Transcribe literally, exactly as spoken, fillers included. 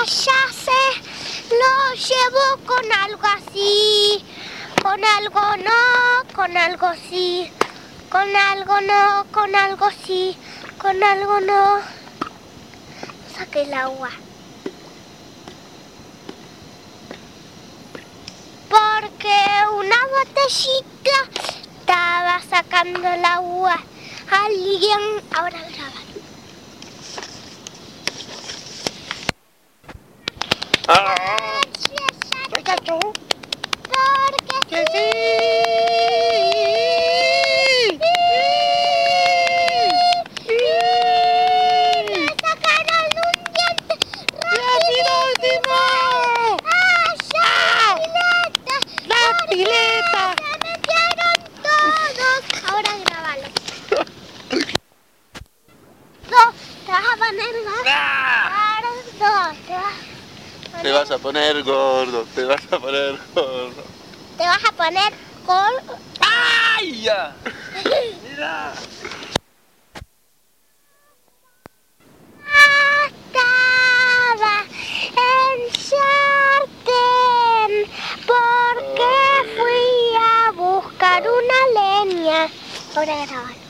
ya sé, lo llevo con algo así, con algo no, con algo sí, con algo no, con algo sí, con algo no. Saqué el agua. Porque una botellita estaba sacando el agua. Alguien ahora graba. ¡Ah! Porque ¡Que sí! ¡Me sacaron un diente! ¡Rapidísimo! ¡Ah, ya! ¡Pileta! ¡La pileta! ¡Se metieron todos! Ahora grabalo. Dos, te vas a poner gordo. ¡Ah! Dos, te vas a poner... Te vas a poner gordo, te vas a poner gordo. Te vas a poner gordo. ¡Ay! Ya! ¡Mira! Estaba en sartén porque fui a buscar una leña. Ahora grabalo.